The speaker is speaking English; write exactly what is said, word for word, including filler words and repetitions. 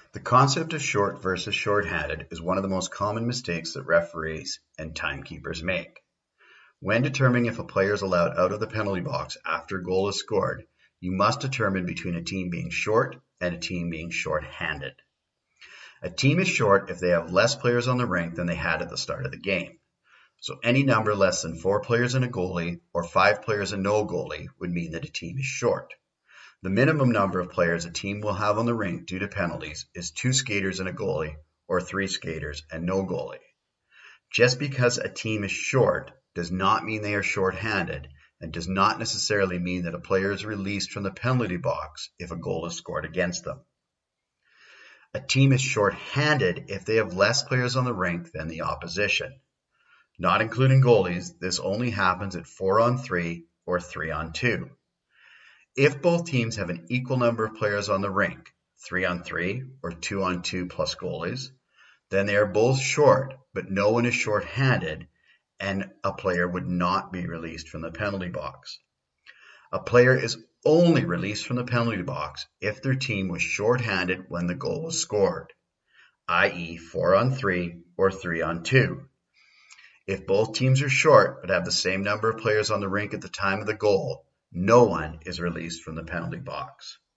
The concept of short versus short-handed is one of the most common mistakes that referees and timekeepers make. When determining if a player is allowed out of the penalty box after a goal is scored, you must determine between a team being short and a team being short-handed. A team is short if they have less players on the rink than they had at the start of the game. So any number less than four players and a goalie or five players and no goalie would mean that a team is short. The minimum number of players a team will have on the rink due to penalties is two skaters and a goalie, or three skaters and no goalie. Just because a team is short does not mean they are short-handed, and does not necessarily mean that a player is released from the penalty box if a goal is scored against them. A team is short-handed if they have less players on the rink than the opposition. Not including goalies, this only happens at four on three or three on two. If both teams have an equal number of players on the rink, three on three or two on two plus goalies, then they are both short, but no one is short-handed, and a player would not be released from the penalty box. A player is only released from the penalty box if their team was short-handed when the goal was scored, that is four on three or three on two. If both teams are short but have the same number of players on the rink at the time of the goal, no one is released from the penalty box.